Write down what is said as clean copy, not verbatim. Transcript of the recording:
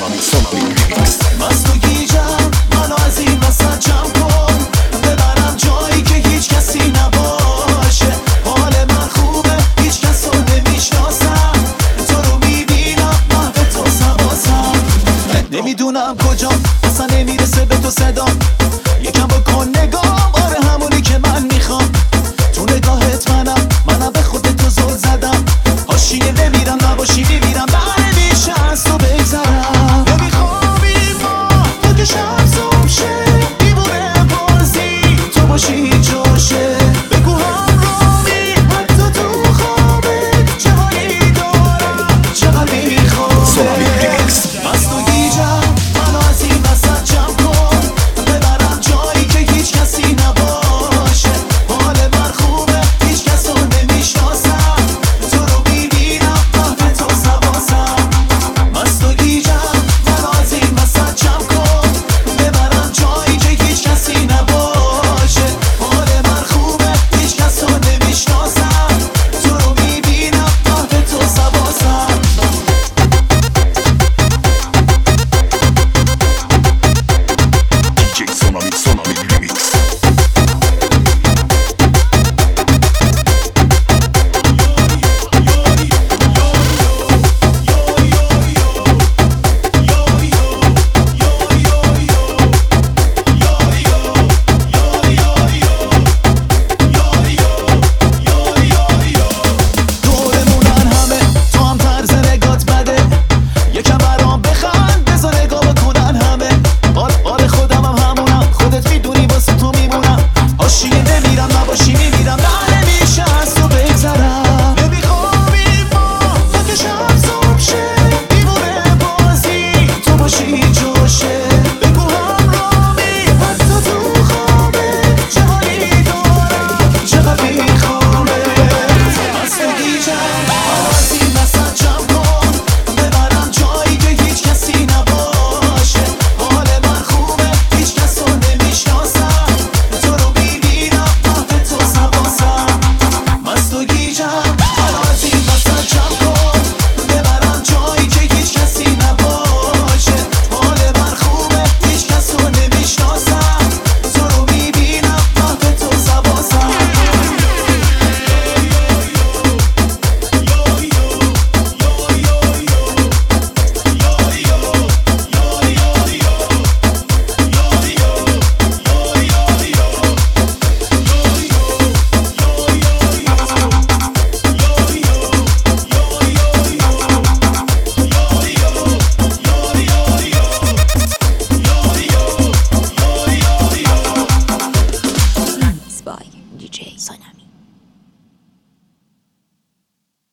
Something mix. مست و گیجم منو از این وسط جمع کن، ببرم جایی که هیچ کسی نباشه. حال من خوبه هیچ کس رو نمیشناسم، تو رو میبینم محو تو سواسم. نمیدونم کجام اصلا نمیرسه به تو صدام، یکم بکن نگام، آره همونی که من میخوام. تو نگاهت منم به خودت تو زل زدم، حاشیه نمیرم نباشی میمیرم، بره میشه از تو بگذرم.